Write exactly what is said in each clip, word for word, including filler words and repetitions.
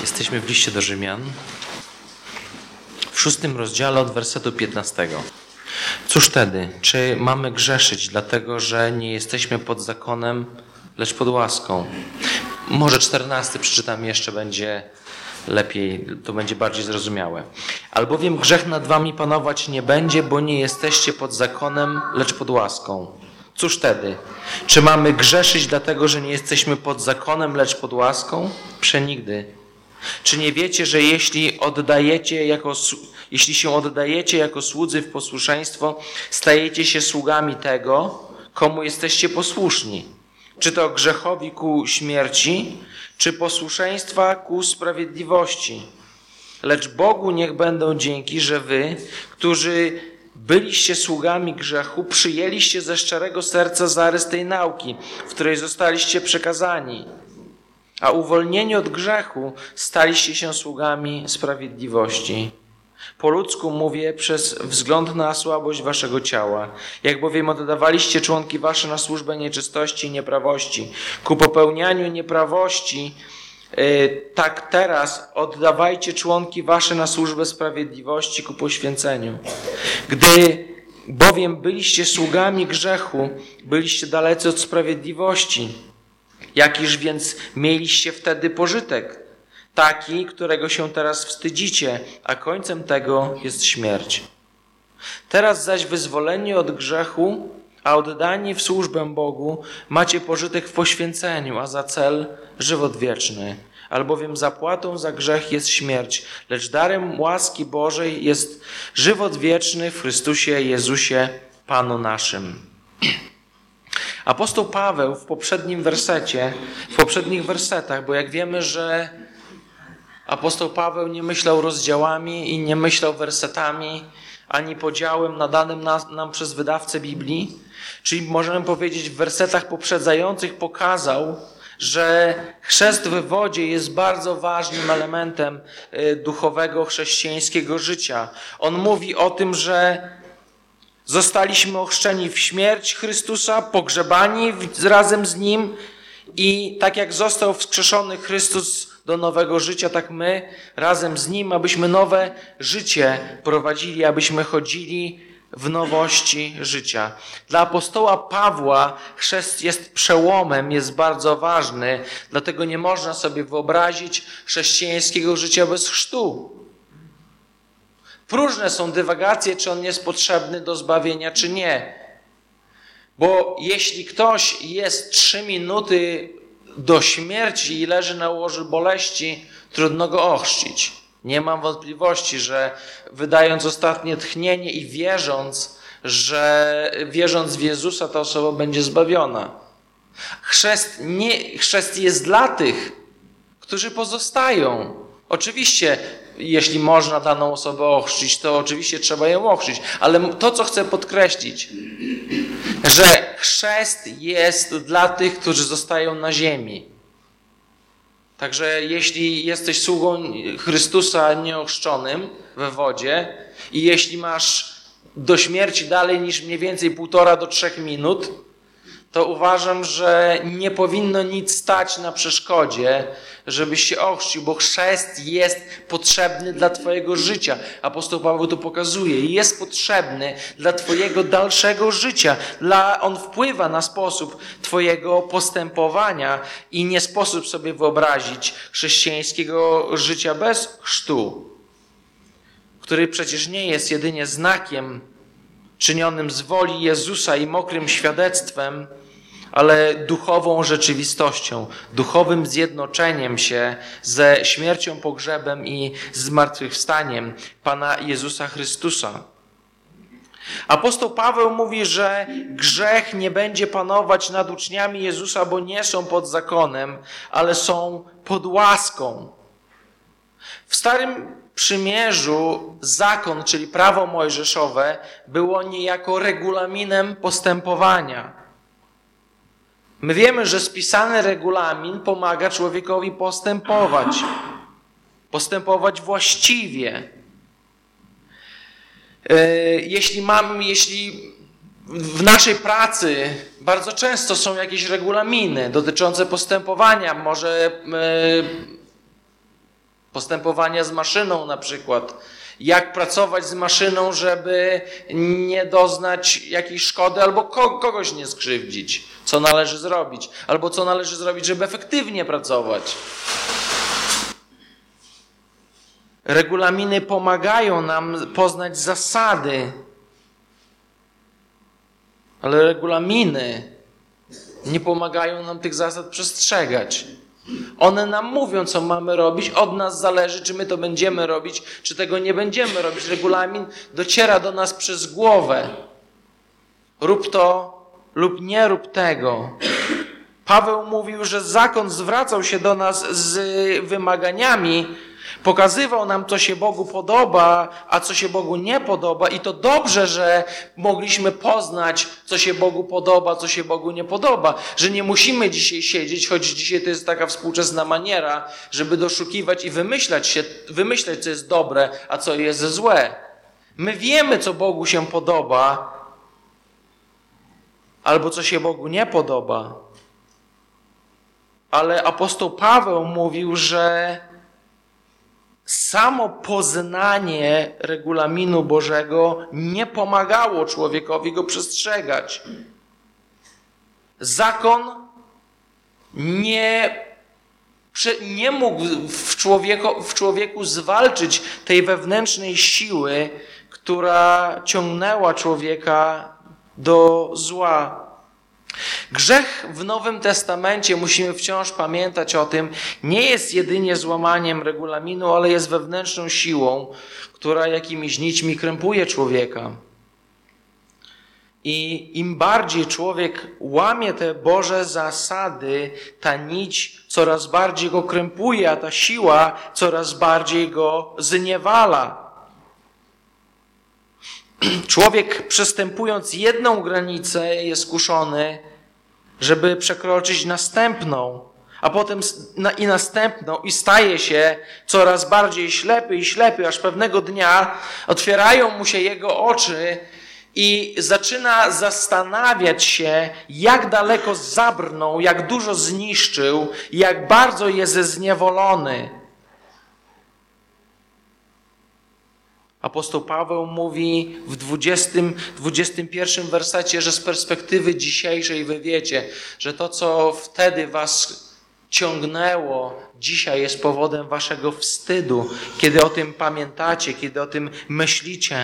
Jesteśmy w liście do Rzymian, w szóstym rozdziale od wersetu piętnastego. Cóż wtedy? Czy mamy grzeszyć, dlatego że nie jesteśmy pod zakonem, lecz pod łaską? Może czternasty przeczytam, jeszcze będzie lepiej, to będzie bardziej zrozumiałe. Albowiem grzech nad wami panować nie będzie, bo nie jesteście pod zakonem, lecz pod łaską. Cóż wtedy? Czy mamy grzeszyć, dlatego że nie jesteśmy pod zakonem, lecz pod łaską? Przenigdy. Czy nie wiecie, że jeśli oddajecie jako, jeśli się oddajecie jako słudzy w posłuszeństwo, stajecie się sługami tego, komu jesteście posłuszni? Czy to grzechowi ku śmierci, czy posłuszeństwa ku sprawiedliwości? Lecz Bogu niech będą dzięki, że wy, którzy byliście sługami grzechu, przyjęliście ze szczerego serca zarys tej nauki, w której zostaliście przekazani. A uwolnieni od grzechu staliście się sługami sprawiedliwości. Po ludzku mówię przez wzgląd na słabość waszego ciała. Jak bowiem oddawaliście członki wasze na służbę nieczystości i nieprawości, ku popełnianiu nieprawości, yy, tak teraz oddawajcie członki wasze na służbę sprawiedliwości ku poświęceniu. Gdy bowiem byliście sługami grzechu, byliście dalecy od sprawiedliwości. Jakiż więc mieliście wtedy pożytek? Taki, którego się teraz wstydzicie, a końcem tego jest śmierć. Teraz zaś wyzwoleni od grzechu, a oddani w służbę Bogu, macie pożytek w poświęceniu, a za cel żywot wieczny. Albowiem zapłatą za grzech jest śmierć, lecz darem łaski Bożej jest żywot wieczny w Chrystusie Jezusie, Panu naszym. Apostoł Paweł w poprzednim wersecie, w poprzednich wersetach, bo jak wiemy, że apostoł Paweł nie myślał rozdziałami i nie myślał wersetami, ani podziałem nadanym nam przez wydawcę Biblii, czyli możemy powiedzieć w wersetach poprzedzających pokazał, że chrzest w wodzie jest bardzo ważnym elementem duchowego chrześcijańskiego życia. On mówi o tym, że zostaliśmy ochrzczeni w śmierć Chrystusa, pogrzebani razem z Nim i tak jak został wskrzeszony Chrystus do nowego życia, tak my razem z Nim, abyśmy nowe życie prowadzili, abyśmy chodzili w nowości życia. Dla apostoła Pawła chrzest jest przełomem, jest bardzo ważny, dlatego nie można sobie wyobrazić chrześcijańskiego życia bez chrztu. Próżne są dywagacje, czy on jest potrzebny do zbawienia, czy nie. Bo jeśli ktoś jest trzy minuty do śmierci i leży na łożu boleści, trudno go ochrzcić. Nie mam wątpliwości, że wydając ostatnie tchnienie i wierząc, że wierząc w Jezusa, ta osoba będzie zbawiona. Chrzest, nie, chrzest jest dla tych, którzy pozostają. Oczywiście, jeśli można daną osobę ochrzcić, to oczywiście trzeba ją ochrzcić. Ale to, co chcę podkreślić, że chrzest jest dla tych, którzy zostają na ziemi. Także jeśli jesteś sługą Chrystusa nieochrzczonym we wodzie i jeśli masz do śmierci dalej niż mniej więcej półtora do trzech minut, to uważam, że nie powinno nic stać na przeszkodzie, żebyś się ochrzcił, bo chrzest jest potrzebny dla twojego życia. Apostoł Paweł to pokazuje. Jest potrzebny dla twojego dalszego życia. Dla, on wpływa na sposób twojego postępowania i nie sposób sobie wyobrazić chrześcijańskiego życia bez chrztu, który przecież nie jest jedynie znakiem czynionym z woli Jezusa i mokrym świadectwem, ale duchową rzeczywistością, duchowym zjednoczeniem się ze śmiercią, pogrzebem i zmartwychwstaniem Pana Jezusa Chrystusa. Apostoł Paweł mówi, że grzech nie będzie panować nad uczniami Jezusa, bo nie są pod zakonem, ale są pod łaską. W Starym Przymierzu zakon, czyli prawo mojżeszowe, było niejako regulaminem postępowania. My wiemy, że spisany regulamin pomaga człowiekowi postępować. Postępować właściwie. Jeśli mam, jeśli w naszej pracy bardzo często są jakieś regulaminy dotyczące postępowania, może Postępowania z maszyną na przykład. Jak pracować z maszyną, żeby nie doznać jakiejś szkody albo kogoś nie skrzywdzić. Co należy zrobić. Albo co należy zrobić, żeby efektywnie pracować. Regulaminy pomagają nam poznać zasady. Ale regulaminy nie pomagają nam tych zasad przestrzegać. One nam mówią, co mamy robić. Od nas zależy, czy my to będziemy robić, czy tego nie będziemy robić. Regulamin dociera do nas przez głowę. Rób to lub nie rób tego. Paweł mówił, że zakon zwracał się do nas z wymaganiami, pokazywał nam, co się Bogu podoba, a co się Bogu nie podoba. I to dobrze, że mogliśmy poznać, co się Bogu podoba, co się Bogu nie podoba. Że nie musimy dzisiaj siedzieć, choć dzisiaj to jest taka współczesna maniera, żeby doszukiwać i wymyślać się, wymyślać, co jest dobre, a co jest złe. My wiemy, co Bogu się podoba, albo co się Bogu nie podoba. Ale apostoł Paweł mówił, że samo poznanie regulaminu Bożego nie pomagało człowiekowi go przestrzegać. Zakon nie, nie mógł w człowieku, w człowieku zwalczyć tej wewnętrznej siły, która ciągnęła człowieka do zła. Grzech w Nowym Testamencie, musimy wciąż pamiętać o tym, nie jest jedynie złamaniem regulaminu, ale jest wewnętrzną siłą, która jakimiś nićmi krępuje człowieka. I im bardziej człowiek łamie te Boże zasady, ta nić coraz bardziej go krępuje, a ta siła coraz bardziej go zniewala. Człowiek, przestępując jedną granicę, jest kuszony, żeby przekroczyć następną, a potem i następną i staje się coraz bardziej ślepy i ślepy, aż pewnego dnia otwierają mu się jego oczy i zaczyna zastanawiać się, jak daleko zabrnął, jak dużo zniszczył, jak bardzo jest zniewolony. Apostoł Paweł mówi w dwudziestym, dwudziestym pierwszym wersecie, że z perspektywy dzisiejszej wy wiecie, że to, co wtedy was ciągnęło, dzisiaj jest powodem waszego wstydu, kiedy o tym pamiętacie, kiedy o tym myślicie.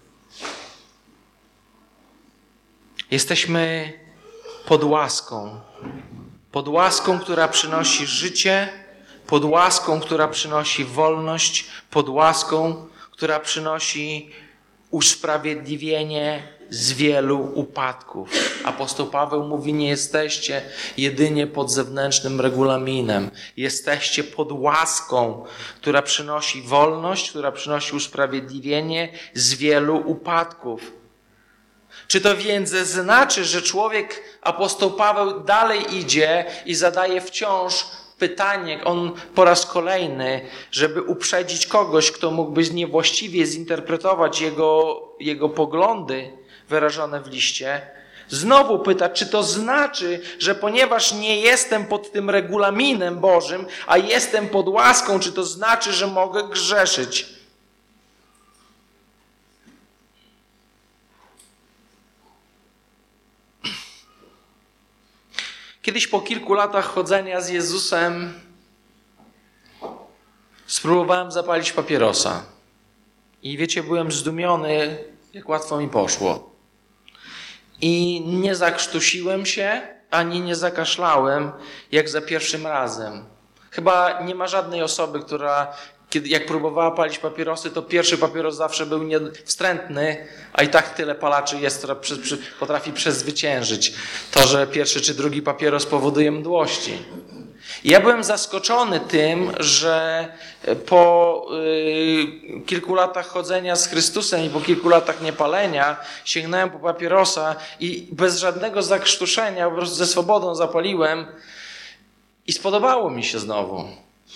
Jesteśmy pod łaską. Pod łaską, która przynosi życie, pod łaską, która przynosi wolność, pod łaską, która przynosi usprawiedliwienie z wielu upadków. Apostoł Paweł mówi, nie jesteście jedynie pod zewnętrznym regulaminem. Jesteście pod łaską, która przynosi wolność, która przynosi usprawiedliwienie z wielu upadków. Czy to więc znaczy, że człowiek, apostoł Paweł dalej idzie i zadaje wciąż pytanie, on po raz kolejny, żeby uprzedzić kogoś, kto mógłby niewłaściwie zinterpretować jego, jego poglądy wyrażone w liście, znowu pyta, czy to znaczy, że ponieważ nie jestem pod tym regulaminem Bożym, a jestem pod łaską, czy to znaczy, że mogę grzeszyć? Kiedyś po kilku latach chodzenia z Jezusem spróbowałem zapalić papierosa. I wiecie, byłem zdumiony, jak łatwo mi poszło. I nie zakrztusiłem się, ani nie zakaszlałem, jak za pierwszym razem. Chyba nie ma żadnej osoby, która, kiedy, jak próbowała palić papierosy, to pierwszy papieros zawsze był nie, wstrętny, a i tak tyle palaczy jest, która przy, przy, potrafi przezwyciężyć to, że pierwszy czy drugi papieros powoduje mdłości. I ja byłem zaskoczony tym, że po y, kilku latach chodzenia z Chrystusem i po kilku latach niepalenia sięgnąłem po papierosa i bez żadnego zakrztuszenia, po prostu ze swobodą zapaliłem i spodobało mi się znowu.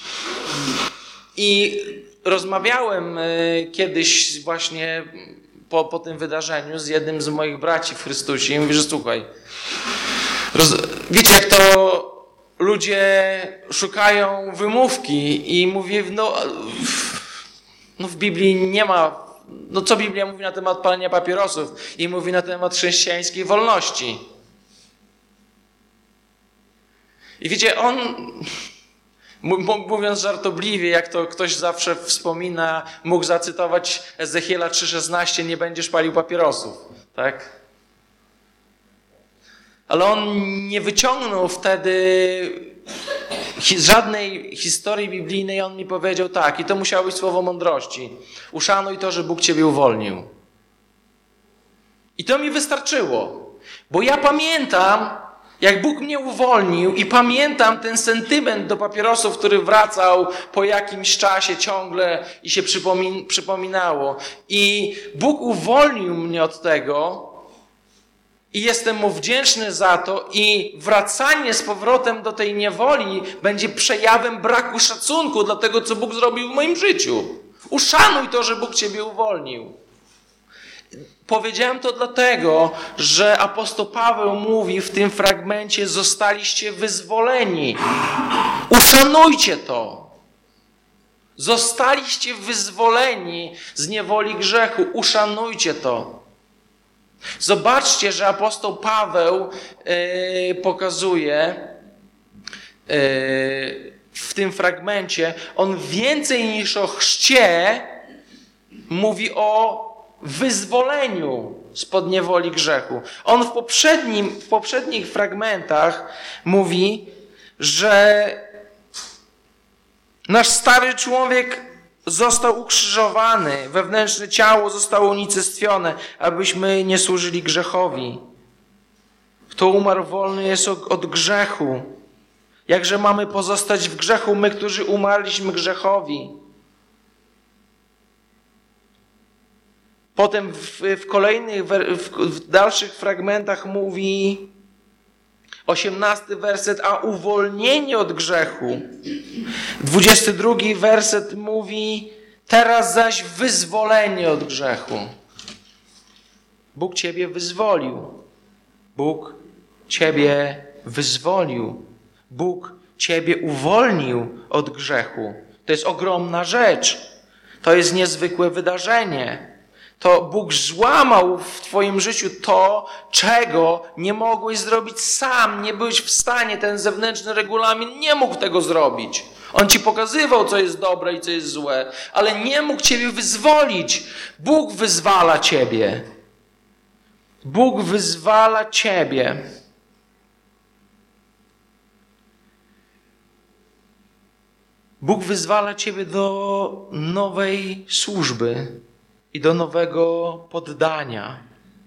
I rozmawiałem y, kiedyś właśnie po, po tym wydarzeniu z jednym z moich braci w Chrystusie i mówi, że słuchaj, roz, wiecie jak to ludzie szukają wymówki i mówi, no, no w Biblii nie ma, no co Biblia mówi na temat palenia papierosów i mówi na temat chrześcijańskiej wolności. I wiecie, on, mówiąc żartobliwie, jak to ktoś zawsze wspomina, mógł zacytować Ezechiela trzy szesnaście, nie będziesz palił papierosów, tak? Ale on nie wyciągnął wtedy żadnej historii biblijnej, on mi powiedział tak, i to musiało być słowo mądrości. Uszanuj to, że Bóg ciebie uwolnił. I to mi wystarczyło, bo ja pamiętam, jak Bóg mnie uwolnił i pamiętam ten sentyment do papierosów, który wracał po jakimś czasie ciągle i się przypomin- przypominało. I Bóg uwolnił mnie od tego i jestem Mu wdzięczny za to i wracanie z powrotem do tej niewoli będzie przejawem braku szacunku dla tego, co Bóg zrobił w moim życiu. Uszanuj to, że Bóg ciebie uwolnił. Powiedziałem to dlatego, że apostoł Paweł mówi w tym fragmencie: zostaliście wyzwoleni. Uszanujcie to. Zostaliście wyzwoleni z niewoli grzechu. Uszanujcie to. Zobaczcie, że apostoł Paweł yy, pokazuje yy, w tym fragmencie, on więcej niż o chrzcie mówi o wyzwoleniu spod niewoli grzechu. On w, poprzednim, w poprzednich fragmentach mówi, że nasz stary człowiek został ukrzyżowany, wewnętrzne ciało zostało unicestwione, abyśmy nie służyli grzechowi. Kto umarł, wolny jest od grzechu. Jakże mamy pozostać w grzechu, my, którzy umarliśmy grzechowi? Potem w, w kolejnych, w, w dalszych fragmentach mówi osiemnasty werset, a uwolnienie od grzechu. dwudziesty drugi werset mówi, teraz zaś wyzwolenie od grzechu. Bóg ciebie wyzwolił. Bóg ciebie wyzwolił. Bóg ciebie uwolnił od grzechu. To jest ogromna rzecz. To jest niezwykłe wydarzenie. To Bóg złamał w twoim życiu to, czego nie mogłeś zrobić sam. Nie byłeś w stanie, ten zewnętrzny regulamin nie mógł tego zrobić. On ci pokazywał, co jest dobre i co jest złe, ale nie mógł ciebie wyzwolić. Bóg wyzwala ciebie. Bóg wyzwala ciebie. Bóg wyzwala ciebie do nowej służby i do nowego poddania.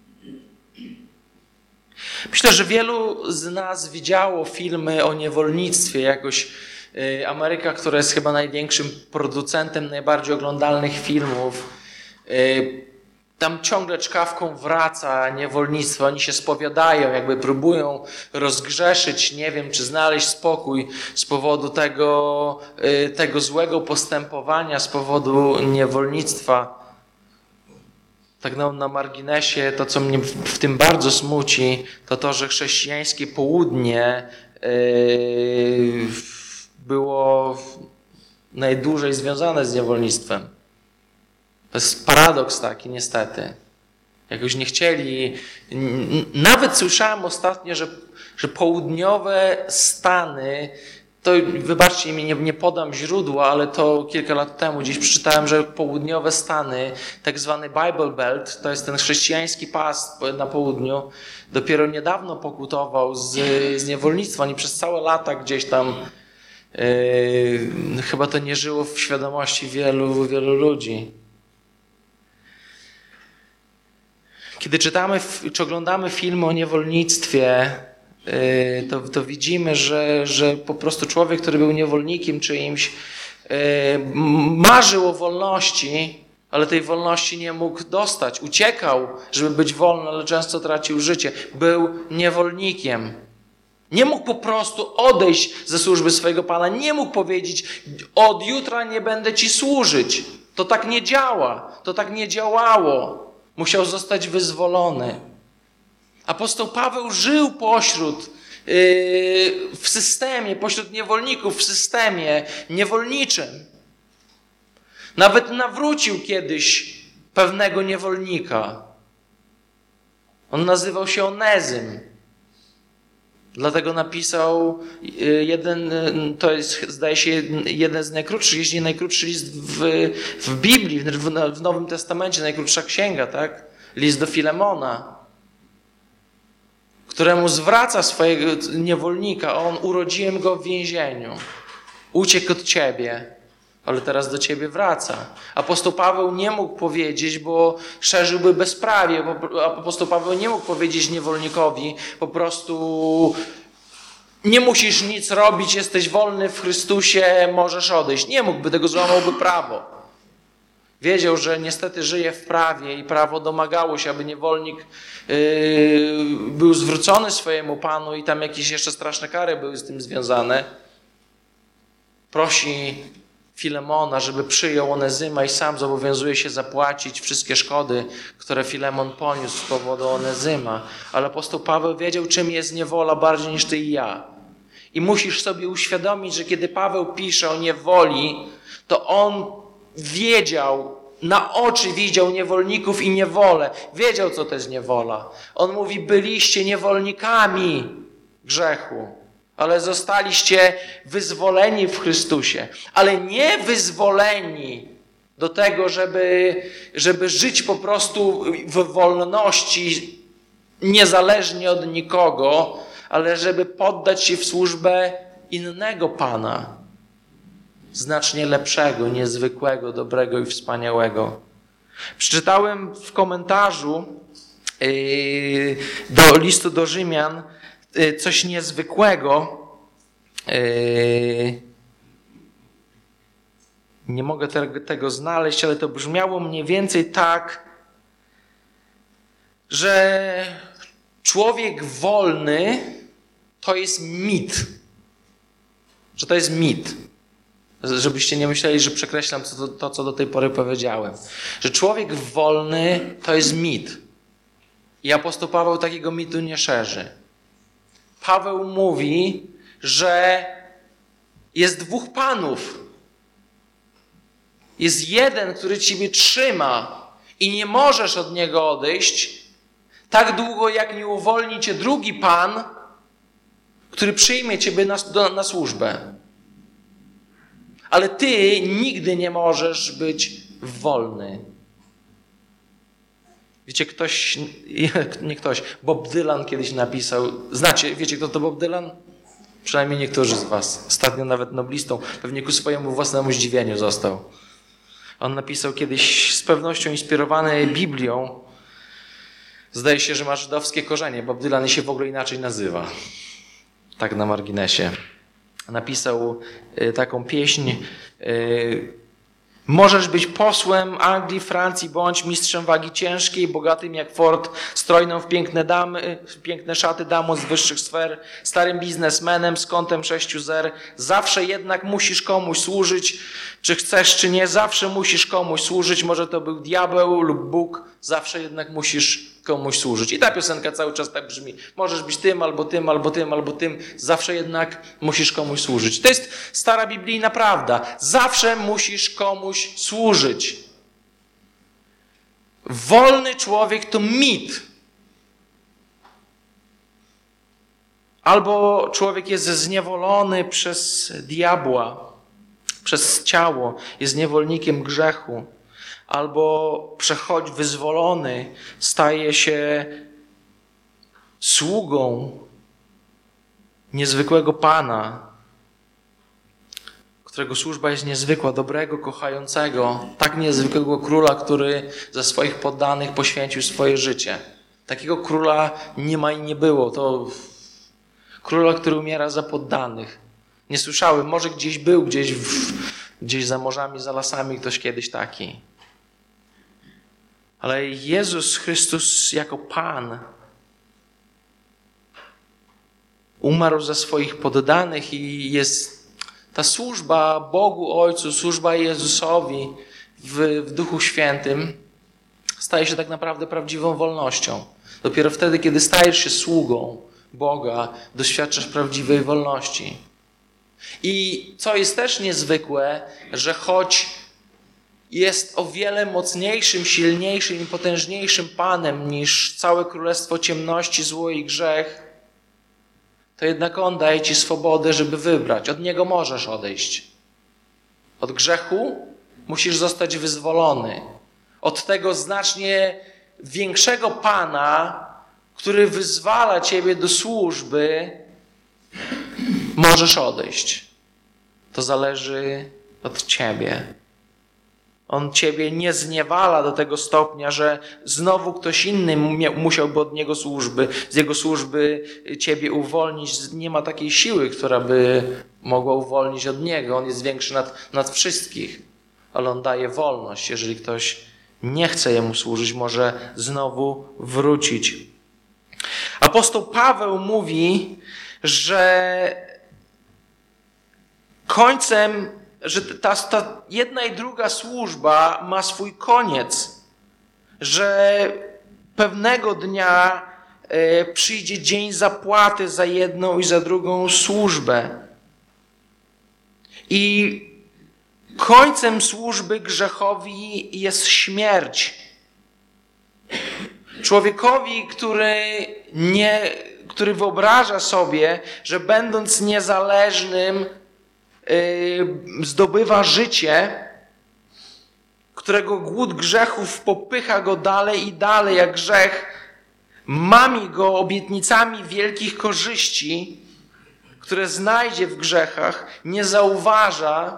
Myślę, że wielu z nas widziało filmy o niewolnictwie. Jakoś Ameryka, która jest chyba największym producentem najbardziej oglądalnych filmów, tam ciągle czkawką wraca niewolnictwo. Oni się spowiadają, jakby próbują rozgrzeszyć, nie wiem, czy znaleźć spokój z powodu tego, tego złego postępowania, z powodu niewolnictwa. Tak na, na marginesie, to co mnie w, w tym bardzo smuci, to to, że chrześcijańskie południe yy, było najdłużej związane z niewolnictwem. To jest paradoks taki, niestety. Jakoś nie chcieli. Nawet słyszałem ostatnio, że, że południowe Stany, to wybaczcie mi, nie, nie podam źródła, ale to kilka lat temu gdzieś przeczytałem, że południowe Stany, tak zwany Bible Belt, to jest ten chrześcijański pas na południu, dopiero niedawno pokutował z, z niewolnictwa. Oni przez całe lata gdzieś tam yy, chyba to nie żyło w świadomości wielu, wielu ludzi. Kiedy czytamy czy oglądamy filmy o niewolnictwie, to, to widzimy, że, że po prostu człowiek, który był niewolnikiem czyimś, marzył o wolności, ale tej wolności nie mógł dostać. Uciekał, żeby być wolny, ale często tracił życie. Był niewolnikiem. Nie mógł po prostu odejść ze służby swojego Pana. Nie mógł powiedzieć, od jutra nie będę Ci służyć. To tak nie działa. To tak nie działało. Musiał zostać wyzwolony. Apostoł Paweł żył pośród w systemie, pośród niewolników, w systemie niewolniczym. Nawet nawrócił kiedyś pewnego niewolnika. On nazywał się Onezym. Dlatego napisał jeden, to jest, zdaje się, jeden z najkrótszych, jeśli nie najkrótszy list w, w Biblii, w, w Nowym Testamencie, najkrótsza księga, tak? List do Filemona, któremu zwraca swojego niewolnika. On: urodziłem go w więzieniu, uciekł od ciebie, ale teraz do ciebie wraca. Apostoł Paweł nie mógł powiedzieć, bo szerzyłby bezprawie. Apostoł Paweł nie mógł powiedzieć niewolnikowi po prostu: nie musisz nic robić, jesteś wolny w Chrystusie, możesz odejść. Nie mógłby, tego złamałby prawo. Wiedział, że niestety żyje w prawie i prawo domagało się, aby niewolnik yy, był zwrócony swojemu Panu i tam jakieś jeszcze straszne kary były z tym związane. Prosi Filemona, żeby przyjął Onezyma i sam zobowiązuje się zapłacić wszystkie szkody, które Filemon poniósł z powodu Onezyma. Ale apostoł Paweł wiedział, czym jest niewola bardziej niż ty i ja. I musisz sobie uświadomić, że kiedy Paweł pisze o niewoli, to on wiedział, na oczy widział niewolników i niewolę. Wiedział, co to jest niewola. On mówi: byliście niewolnikami grzechu, ale zostaliście wyzwoleni w Chrystusie. Ale nie wyzwoleni do tego, żeby, żeby żyć po prostu w wolności, niezależnie od nikogo, ale żeby poddać się w służbę innego Pana. Znacznie lepszego, niezwykłego, dobrego i wspaniałego. Przeczytałem w komentarzu yy, do listu do Rzymian yy, coś niezwykłego. Yy, nie mogę te, tego znaleźć, ale to brzmiało mniej więcej tak, że człowiek wolny to jest mit. Że to jest mit. Żebyście nie myśleli, że przekreślam to, to, co do tej pory powiedziałem. Że człowiek wolny to jest mit. I apostoł Paweł takiego mitu nie szerzy. Paweł mówi, że jest dwóch panów. Jest jeden, który ciebie trzyma i nie możesz od niego odejść, tak długo jak nie uwolni cię drugi pan, który przyjmie ciebie na, do, na służbę. Ale ty nigdy nie możesz być wolny. Wiecie, ktoś, nie ktoś, Bob Dylan kiedyś napisał, znacie, wiecie kto to Bob Dylan? Przynajmniej niektórzy z was. Ostatnio nawet noblistą, pewnie ku swojemu własnemu zdziwieniu został. On napisał kiedyś, z pewnością inspirowany Biblią, zdaje się, że ma żydowskie korzenie. Bob Dylan się w ogóle inaczej nazywa. Tak na marginesie. Napisał taką pieśń: możesz być posłem Anglii, Francji, bądź mistrzem wagi ciężkiej, bogatym jak Ford, strojną w piękne, damy, w piękne szaty damą z wyższych sfer, starym biznesmenem z kątem sześciu zer. Zawsze jednak musisz komuś służyć, czy chcesz, czy nie, zawsze musisz komuś służyć. Może to był diabeł lub Bóg, zawsze jednak musisz komuś służyć. I ta piosenka cały czas tak brzmi. Możesz być tym, albo tym, albo tym, albo tym. Zawsze jednak musisz komuś służyć. To jest stara biblijna prawda. Zawsze musisz komuś służyć. Wolny człowiek to mit. Albo człowiek jest zniewolony przez diabła, przez ciało, jest niewolnikiem grzechu. Albo przechodzi wyzwolony, staje się sługą niezwykłego Pana, którego służba jest niezwykła, dobrego, kochającego, tak niezwykłego króla, który za swoich poddanych poświęcił swoje życie. Takiego króla nie ma i nie było. To króla, który umiera za poddanych. Nie słyszałem, może gdzieś był, gdzieś, w, gdzieś za morzami, za lasami ktoś kiedyś taki. Ale Jezus Chrystus jako Pan umarł za swoich poddanych i jest ta służba Bogu Ojcu, służba Jezusowi w, w Duchu Świętym staje się tak naprawdę prawdziwą wolnością. Dopiero wtedy, kiedy stajesz się sługą Boga, doświadczasz prawdziwej wolności. I co jest też niezwykłe, że choć jest o wiele mocniejszym, silniejszym i potężniejszym Panem niż całe królestwo ciemności, zło i grzech, to jednak On daje ci swobodę, żeby wybrać. Od Niego możesz odejść. Od grzechu musisz zostać wyzwolony. Od tego znacznie większego Pana, który wyzwala ciebie do służby, możesz odejść. To zależy od ciebie. On ciebie nie zniewala do tego stopnia, że znowu ktoś inny musiałby od niego służby, z jego służby ciebie uwolnić. Nie ma takiej siły, która by mogła uwolnić od niego. On jest większy nad, nad wszystkich, ale on daje wolność. Jeżeli ktoś nie chce jemu służyć, może znowu wrócić. Apostoł Paweł mówi, że końcem, że ta, ta jedna i druga służba ma swój koniec, że pewnego dnia e, przyjdzie dzień zapłaty za jedną i za drugą służbę. I końcem służby grzechowi jest śmierć. Człowiekowi, który, nie, który wyobraża sobie, że będąc niezależnym yy, zdobywa życie, którego głód grzechów popycha go dalej i dalej, jak grzech mami go obietnicami wielkich korzyści, które znajdzie w grzechach, nie zauważa,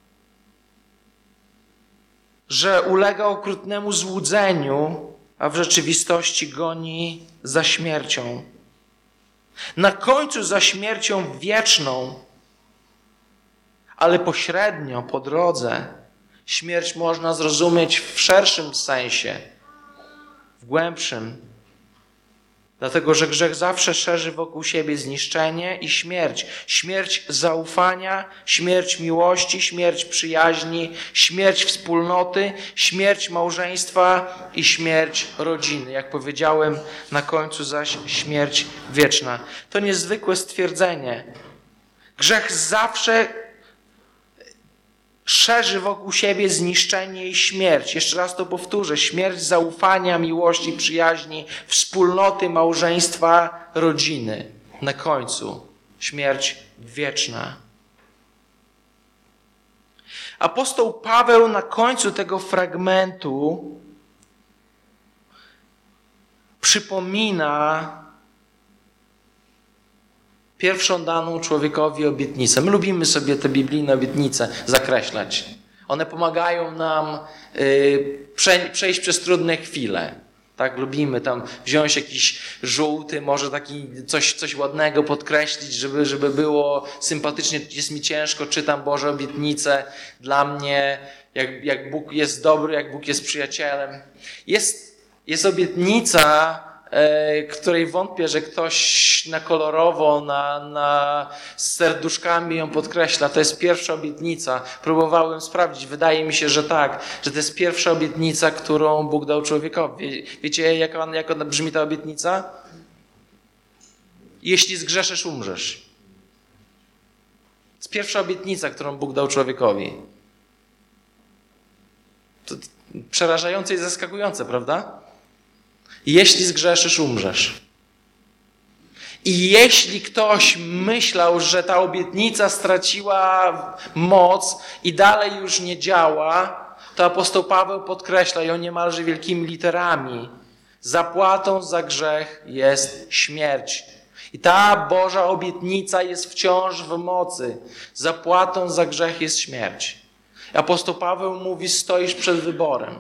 że ulega okrutnemu złudzeniu, a w rzeczywistości goni za śmiercią. Na końcu za śmiercią wieczną, ale pośrednio, po drodze, śmierć można zrozumieć w szerszym sensie, w głębszym. Dlatego, że grzech zawsze szerzy wokół siebie zniszczenie i śmierć. Śmierć zaufania, śmierć miłości, śmierć przyjaźni, śmierć wspólnoty, śmierć małżeństwa i śmierć rodziny. Jak powiedziałem, na końcu zaś śmierć wieczna. To niezwykłe stwierdzenie. Grzech zawsze szerzy wokół siebie zniszczenie i śmierć. Jeszcze raz to powtórzę. Śmierć zaufania, miłości, przyjaźni, wspólnoty, małżeństwa, rodziny. Na końcu śmierć wieczna. Apostoł Paweł na końcu tego fragmentu przypomina pierwszą daną człowiekowi obietnicę. My lubimy sobie te biblijne obietnice zakreślać. One pomagają nam y, prze, przejść przez trudne chwile. Tak, lubimy tam wziąć jakiś żółty, może taki coś, coś ładnego podkreślić, żeby, żeby było sympatycznie. Jest mi ciężko, czytam Boże obietnice. Dla mnie, jak, jak Bóg jest dobry, jak Bóg jest przyjacielem. Jest, jest obietnica, której wątpię, że ktoś na kolorowo, na, na z serduszkami ją podkreśla. To jest pierwsza obietnica. Próbowałem sprawdzić. Wydaje mi się, że tak, że to jest pierwsza obietnica, którą Bóg dał człowiekowi. Wiecie, jak, on, jak ona brzmi ta obietnica? Jeśli zgrzeszysz, umrzesz. To jest pierwsza obietnica, którą Bóg dał człowiekowi. To przerażające i zaskakujące, prawda? Jeśli zgrzeszysz, umrzesz. I jeśli ktoś myślał, że ta obietnica straciła moc i dalej już nie działa, to apostoł Paweł podkreśla ją niemalże wielkimi literami. Zapłatą za grzech jest śmierć. I ta Boża obietnica jest wciąż w mocy. Zapłatą za grzech jest śmierć. Apostoł Paweł mówi, stoisz przed wyborem.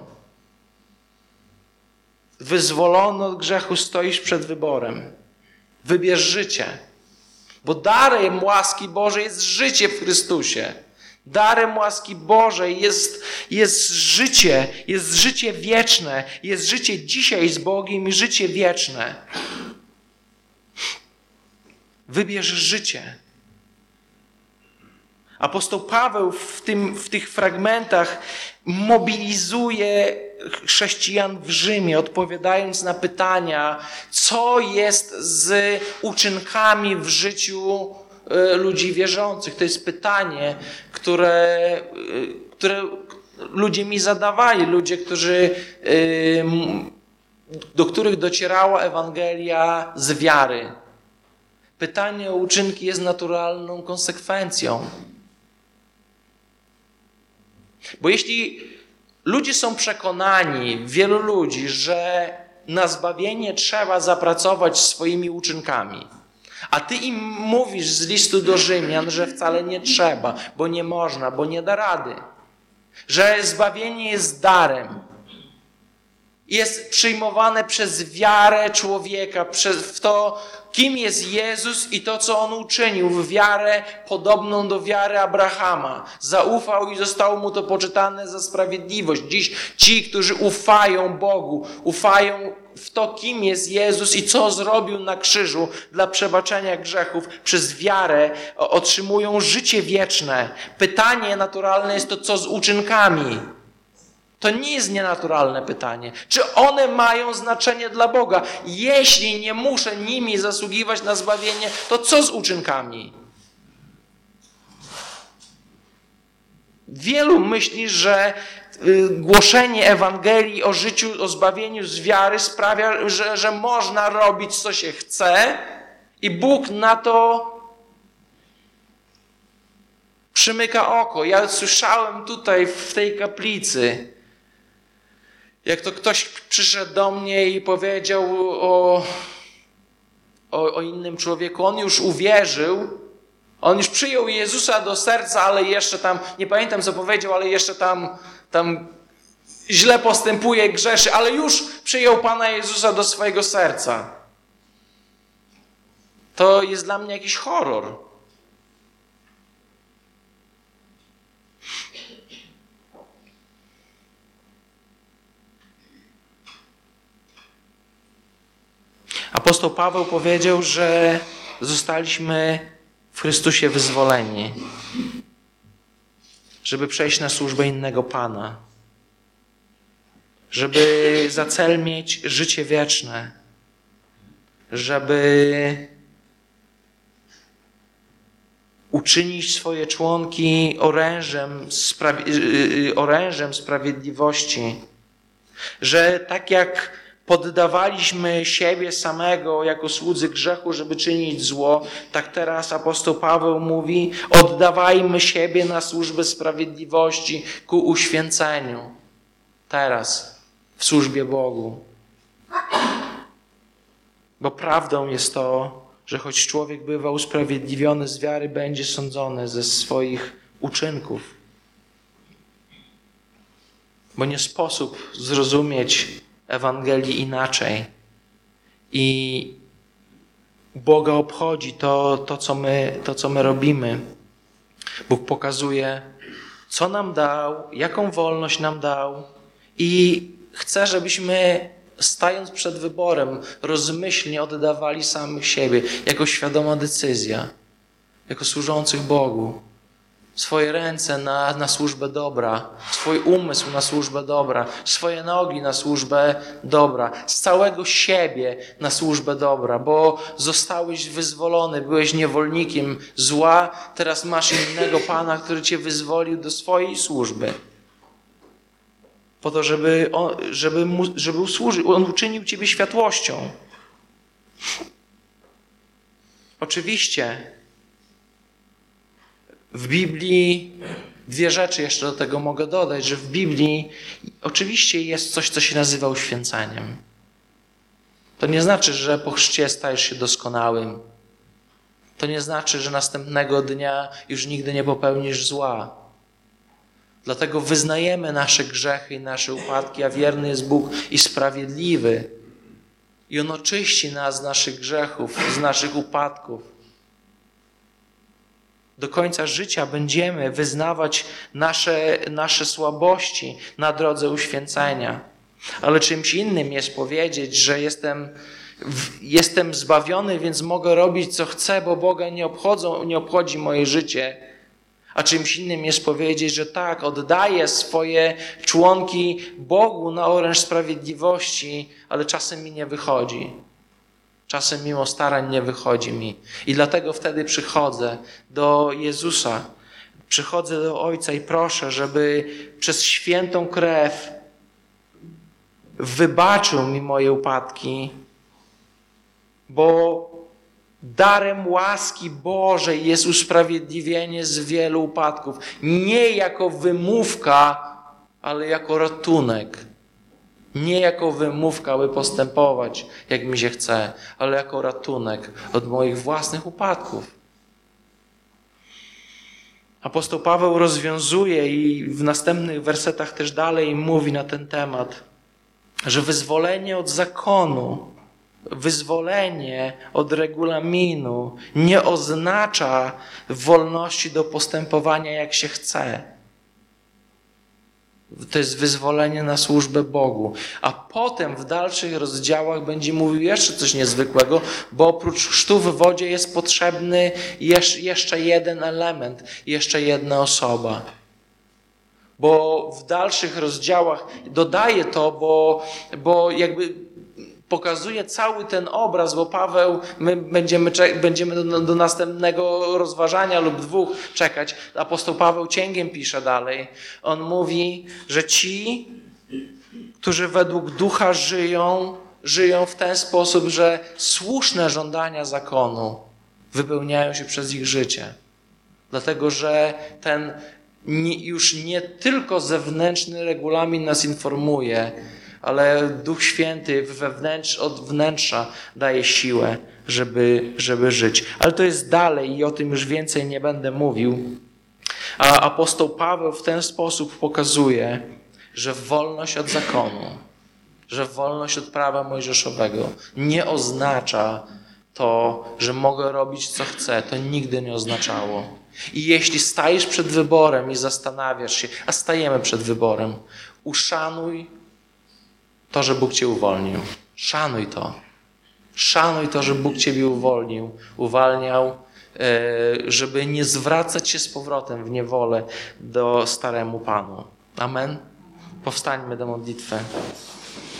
Wyzwolony od grzechu, stoisz przed wyborem. Wybierz życie. Bo darem łaski Bożej jest życie w Chrystusie. Darem łaski Bożej jest, jest życie, jest życie wieczne, jest życie dzisiaj z Bogiem i życie wieczne. Wybierz życie. Apostoł Paweł w, tym, w tych fragmentach mobilizuje chrześcijan w Rzymie, odpowiadając na pytania, co jest z uczynkami w życiu ludzi wierzących. To jest pytanie, które, które ludzie mi zadawali, ludzie, którzy, do których docierała Ewangelia z wiary. Pytanie o uczynki jest naturalną konsekwencją. Bo jeśli ludzie są przekonani, wielu ludzi, że na zbawienie trzeba zapracować swoimi uczynkami, a ty im mówisz z listu do Rzymian, że wcale nie trzeba, bo nie można, bo nie da rady, że zbawienie jest darem, jest przyjmowane przez wiarę człowieka, przez w to, kim jest Jezus i to, co On uczynił, w wiarę podobną do wiary Abrahama. Zaufał i zostało mu to poczytane za sprawiedliwość. Dziś ci, którzy ufają Bogu, ufają w to, kim jest Jezus i co zrobił na krzyżu dla przebaczenia grzechów, przez wiarę otrzymują życie wieczne. Pytanie naturalne jest to, co z uczynkami. To nie jest nienaturalne pytanie. Czy one mają znaczenie dla Boga? Jeśli nie muszę nimi zasługiwać na zbawienie, to co z uczynkami? Wielu myśli, że głoszenie Ewangelii o życiu, o zbawieniu z wiary sprawia, że, że można robić, co się chce i Bóg na to przymyka oko. Ja słyszałem tutaj w tej kaplicy, jak to ktoś przyszedł do mnie i powiedział o, o, o innym człowieku, on już uwierzył, on już przyjął Jezusa do serca, ale jeszcze tam, nie pamiętam co powiedział, ale jeszcze tam, tam źle postępuje, grzeszy, ale już przyjął Pana Jezusa do swojego serca. To jest dla mnie jakiś horror. Apostoł Paweł powiedział, że zostaliśmy w Chrystusie wyzwoleni, żeby przejść na służbę innego Pana, żeby za cel mieć życie wieczne, żeby uczynić swoje członki orężem, sprawi- orężem sprawiedliwości, że tak jak poddawaliśmy siebie samego jako słudzy grzechu, żeby czynić zło, tak teraz apostoł Paweł mówi, oddawajmy siebie na służbę sprawiedliwości ku uświęceniu. Teraz, w służbie Bogu. Bo prawdą jest to, że choć człowiek bywa usprawiedliwiony z wiary, będzie sądzony ze swoich uczynków. Bo nie sposób zrozumieć Ewangelii inaczej. I Boga obchodzi to, to, co my, to, co my robimy. Bóg pokazuje, co nam dał, jaką wolność nam dał i chce, żebyśmy stając przed wyborem rozmyślnie oddawali samych siebie jako świadoma decyzja, jako służących Bogu. Swoje ręce na, na służbę dobra, swój umysł na służbę dobra, swoje nogi na służbę dobra, z całego siebie na służbę dobra, bo zostałeś wyzwolony, byłeś niewolnikiem zła, teraz masz innego Pana, który cię wyzwolił do swojej służby. Po to, żeby on, żeby mu, żeby usłużył, on uczynił ciebie światłością. Oczywiście w Biblii, dwie rzeczy jeszcze do tego mogę dodać, że w Biblii oczywiście jest coś, co się nazywa uświęcaniem. To nie znaczy, że po chrzcie stajesz się doskonałym. To nie znaczy, że następnego dnia już nigdy nie popełnisz zła. Dlatego wyznajemy nasze grzechy i nasze upadki, a wierny jest Bóg i sprawiedliwy. I On oczyści nas z naszych grzechów, z naszych upadków. Do końca życia będziemy wyznawać nasze, nasze słabości na drodze uświęcenia. Ale czymś innym jest powiedzieć, że jestem, jestem zbawiony, więc mogę robić co chcę, bo Boga nie obchodzą, nie obchodzi moje życie. A czymś innym jest powiedzieć, że tak, oddaję swoje członki Bogu na oręż sprawiedliwości, ale czasem mi nie wychodzi. Czasem mimo starań nie wychodzi mi. I dlatego wtedy przychodzę do Jezusa. Przychodzę do Ojca i proszę, żeby przez świętą krew wybaczył mi moje upadki, bo darem łaski Bożej jest usprawiedliwienie z wielu upadków. Nie jako wymówka, ale jako ratunek. Nie jako wymówka, by postępować, jak mi się chce, ale jako ratunek od moich własnych upadków. Apostoł Paweł rozwiązuje i w następnych wersetach też dalej mówi na ten temat, że wyzwolenie od zakonu, wyzwolenie od regulaminu nie oznacza wolności do postępowania jak się chce. To jest wyzwolenie na służbę Bogu. A potem w dalszych rozdziałach będzie mówił jeszcze coś niezwykłego, bo oprócz chrztu w wodzie jest potrzebny jeszcze jeden element, jeszcze jedna osoba. Bo w dalszych rozdziałach dodaje to, bo, bo jakby pokazuje cały ten obraz, bo Paweł, my będziemy, będziemy do, do następnego rozważania lub dwóch czekać. Apostoł Paweł cięgiem pisze dalej. On mówi, że ci, którzy według ducha żyją, żyją w ten sposób, że słuszne żądania zakonu wypełniają się przez ich życie. Dlatego, że ten nie, już nie tylko zewnętrzny regulamin nas informuje, ale Duch Święty wewnętrz, od wnętrza daje siłę, żeby, żeby żyć. Ale to jest dalej i o tym już więcej nie będę mówił. A apostoł Paweł w ten sposób pokazuje, że wolność od zakonu, że wolność od prawa mojżeszowego nie oznacza to, że mogę robić co chcę. To nigdy nie oznaczało. I jeśli stajesz przed wyborem i zastanawiasz się, a stajemy przed wyborem, uszanuj to, że Bóg cię uwolnił. Szanuj to. Szanuj to, że Bóg ciebie uwolnił, uwalniał, żeby nie zwracać się z powrotem w niewolę do staremu Panu. Amen. Powstańmy do modlitwy.